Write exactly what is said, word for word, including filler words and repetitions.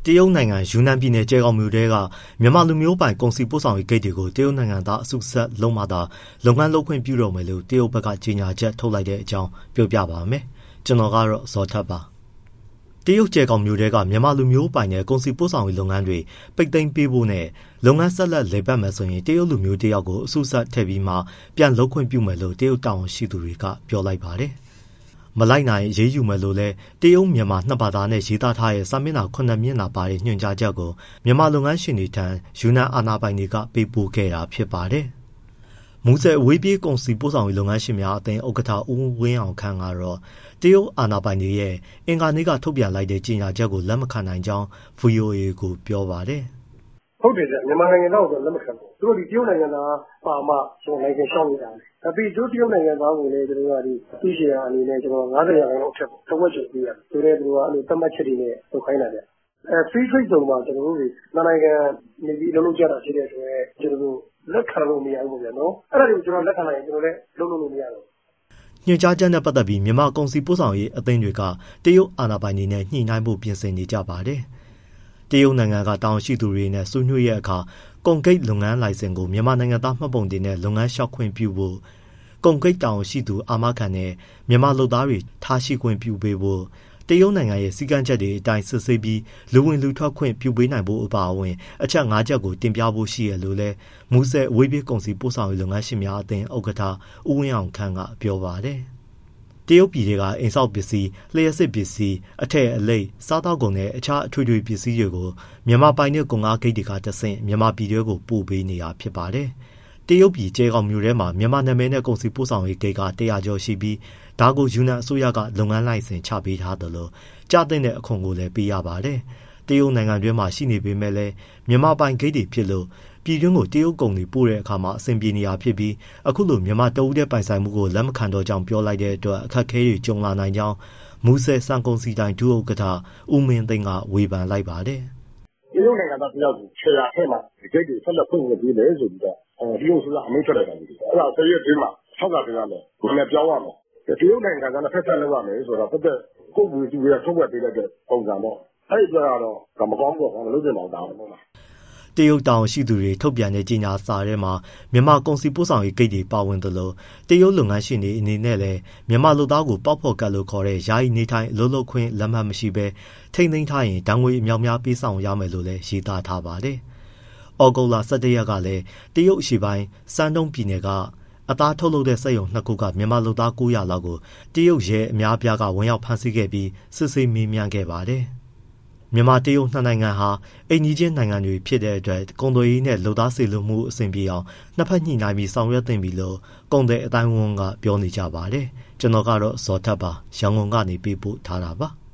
တရုတ်နိုင်ငံယူနန်ပြည်နယ်ကျဲကောင်းမြို့တဲကမြန်မာလူမျိုးပိုင်ကုန်စည်ပို့ဆောင်ရေးဂိတ်တွေကိုတရုတ်နိုင်ငံသားအစုဆက်လုံးမသာလုပ်ငန်းလုပ်ခွင့်ပြုတော်မယ်လို့တရုတ်ဘက်ကကြေညာချက်ထုတ်လိုက်တဲ့အကြောင်းပြောပြပါမယ်။ကျွန်တော်ကတော့ဇော်ထက်ပါ။တရုတ်ကျဲကောင်းမြို့တဲကမြန်မာလူမျိုးပိုင်တဲ့ကုန်စည်ပို့ဆောင်ရေးလုပ်ငန်းတွေပိတ်သိမ်းပေးဖို့နဲ့လုပ်ငန်းဆက်လက်လည်ပတ်မယ်ဆိုရင်တရုတ်လူမျိုးတယောက်ကိုအစုဆက်ထည့်ပြီးမှပြန်လုပ်ခွင့်ပြုမယ်လို့တရုတ်တာဝန်ရှိသူတွေကပြောလိုက်ပါတယ်။မလိုက်နိုင်ရေးယူမယ်လို့လဲတရုတ်မြန်မာနှစ်ဘာသာနဲ့ရေးသားထားတဲ့စာမျက်နှာခုနှစ်မျက်နှာပါတဲ့ညွှန်ကြားချက်ကိုမြန်မာလုပ်ငန်းရှင်တွေထံယူနန်အာဏာပိုင်တွေကပေးပို့ခဲ့တာဖြစ်ပါတယ်။မူဆယ်အဝေးပြေးကုန်စည်ပို့ဆောင်ရေးလုပ်ငန်းရှင်များအသင်းဥက္ကဋ္ဌဦးဝင်းအောင်ခန့်ကတော့တရုတ်အာဏာပိုင်တွေရဲ့အင်္ဂါနေ့ကထုတ်ပြန်လိုက်တဲ့ကြေညာချက်ကိုလက်မခံနိုင်ကြောင်း ဗွီအိုအေ ကိုပြောပါတယ်။ဟုတ်တယ်ဗျမြန်မာနိုင်ငံသားကိုလက်မခံဘူးသူတို့ဒီတရုတ်နိုင်ငံသားပါမှကျွန်တော်နိုင်ငံရှောင်းနေတာအပြီးတို့တရုတ်နိုင်ငံသားကိုလည်းကျွန်တော်ကဒီသူရှင်အနေနဲ့ကျွန်တော်၅၀ရာခိုင်နှုန်းအထက်တဝက်ကျော်ပေးရတယ်ဆိုတော့သူတို့ကအဲ့လိုသတ်မှတ်ချက်တွေနဲ့ထုတ်ခိုင်းတာဗျအဲ free trade zone မှာကျွန်တော်တို့တွေနိုင်ငံနေပြီးလုံးလုံးကြတာဖြစ်တဲ့အတွက်ကျွန်တော်တို့လက်ခံလို့မရဘူးဗျနော်အဲ့ဒါတွေကိုကျွန်တော်လက်ခံလိုက်ရင်ကျွန်တော်လည်းလုံးလုံးလို့မရတော့ညွှန်ကြားချက်နဲ့ပတ်သက်ပြီးမြန်မာကုန်စည်ပို့ဆောင်ရေးအသင်းတွေကတရုတ်အာဏာပိုင်တွေနဲ့ညှိနှိုင်းဖို့ပြင်ဆင်နေကြပါတယ်တရုတ်နိုင်ငံကတောင်းရှိသူတွေနဲ့ဆွေးနွေးရတဲ့အခါကုန်ကိတ်လုပ်ငန်းလိုင်စင်ကိုမြန်မာနိုင်ငံသားမှတ်ပုံတင်နဲ့လုပ်ငန်းလျှောက်ခွင့်ပြုဖို့ကုန်ကိတ်တောင်းရှိသူအာမခံနဲ့မြန်မာလုပ်သားတွေထားရှိခွင့်ပြုပေးဖို့တရုတ်နိုင်ငံရဲ့စည်းကမ်းချက်တွေအတိုင်းစစ်ဆေးပြီးလူဝင်လူထွက်ခွင့်ပြုပေးနိုင်ဖို့အပါအဝင်အချက်၅ချက်ကိုတင်ပြဖို့ရှိရလို့လဲမူဆယ်အဝေးပြေးကုန်စည်ပို့ဆောင်ရေးလုပ်ငန်းရှင်များအသင်းဥက္ကဋ္ဌဦးဝင်းအောင်ခန့်ကပြောပါတယ်တရုတ်ပြည်တွေကအိမ်ဆောက်ပစ္စည်းလျှပ်စစ်ပစ္စည်းအထည်အလိပ်စားသောက်ကုန်နဲ့အခြားအထွေထွေပစ္စည်းတွေကိုမြန်မာပိုင်တဲ့ကုန်ကားဂိတ်တွေကတဆင့်မြန်မာပြည်တွေကိုပို့ပေးနေတာဖြစ်ပါတယ်တရုတ်ပြည်ကျဲကောင်းမြို့ထဲမှာမြန်မာနာမည်နဲ့ကုန်စည်ပို့ဆောင်ရေးဂိတ်ကတရာကျော်ရှိပြီးဒါကိုယူနန်အစိုးရကလုပ်ငန်းလိုင်စင်ချပေးထားတယ်လို့ကြားတဲ့အခွန်ကိုလည်းပေးရပါတယ်တရုတ်နိုင်ငံတွင်းမှာရှိနေပေမဲ့လည်းမြန်မာပိုင်ဂိတ်တွေဖြစ်လို့ပြည်တွင်းကိုတရုတ်ကုန်တွေပို့တဲ့အခါမှာအဆင်ပြေနေတာဖြစ်ပြီးအခုလိုမြန်မာတအုပ်တဲ့ပိုင်ဆိုင်မှုကိုလက်မခံတော့ကြောင်းပြောလိုက်တဲ့အတွက်အခက်အခဲတွေကြုံလာနိုင်ကြောင်းမူဆယ်စံကုန်စီတိုင်းဒုဥက္ကဋ္ဌဦးမင်းသိန်းကဝေဖန်လိုက်ပါတယ်တရုတ်နိုင်ငံသားတယောက်ကိုခြေရာထဲမှာဂိတ်တွေဆက်လက်ဖွင့်ပေးတယ်ဆိုပြီးတော့ဒီလိုဆိုတာအမိန့်ထွက်လိုက်တာကြီးအဲ့ဒါတရက်တည်းမှာထောက်ကတင်ရမယ်ဘယ်နဲ့ပြောင်းရမလဲတရုတ်နိုင်ငံကလည်းဖက်ဖက်လုပ်ရမယ်ဆိုတော့ပတ်သက်ကိုယ်ဘူးသူရထုတ်ဝက်ပေးတဲ့ပုံစံပေါ့အဲ့ဒီကတော့ကမကောင်းဘူးတော့လုပ်နေတော့တာဟုတ်လားတရုတ်တောင်ရှိသူတွေထုတ်ပြန်တဲ့ကြေညာစာထဲမှာမြန်မာကုန်စည်ပို့ဆောင်ရေးဂိတ်တွေပါဝင်သလိုတရုတ်လုပ်ငန်းရှင်တွေအနေနဲ့လည်းမြန်မာလူသားကိုပေါက်ဖော်ကတ်လို့ခေါ်တဲ့ယာယီနေထိုင်အလုပ်လုပ်ခွင့်လက်မှတ်မရှိဘဲထိမ့်သိမ်းထားရင်ဒဏ်ငွေအများများပေးဆောင်ရမယ်လို့လည်းရေးသားထားပါတယ်။ဩဂုတ်လ၁၁ရက်ကလည်းတရုတ်အရှေ့ပိုင်းစန်းတုံးပြည်နယ်ကအသားထုတ်လုပ်တဲ့စက်ရုံနှစ်ခုကမြန်မာလူသား၉၀၀လောက်ကိုတရုတ်ရဲအများအပြားကဝင်ရောက်ဖမ်းဆီးခဲ့ပြီးစစ်ဆေးမေးမြန်းခဲ့ပါတယ်။မြန်မာတရုတ်နှစ်နိုင်ငံဟာအိမ်နီးချင်းနိုင်ငံတွေဖြစ်တဲ့အတွက်ကုန်သွယ်ရေးနဲ့လူသားစေလွှတ်မှုအဆင်ပြေအောင်နှစ်ဖက်ညှိနှိုင်းပြီးဆောင်ရွက်သင့်ပြီလို့ကုန်သည်အတိုင်းဝန်ကပြောနေကြပါတယ်။ကျွန်တော်ကတော့ဇော်ထက်ပါရန်ကုန်ကနေပေးပို့ထားတာပါ။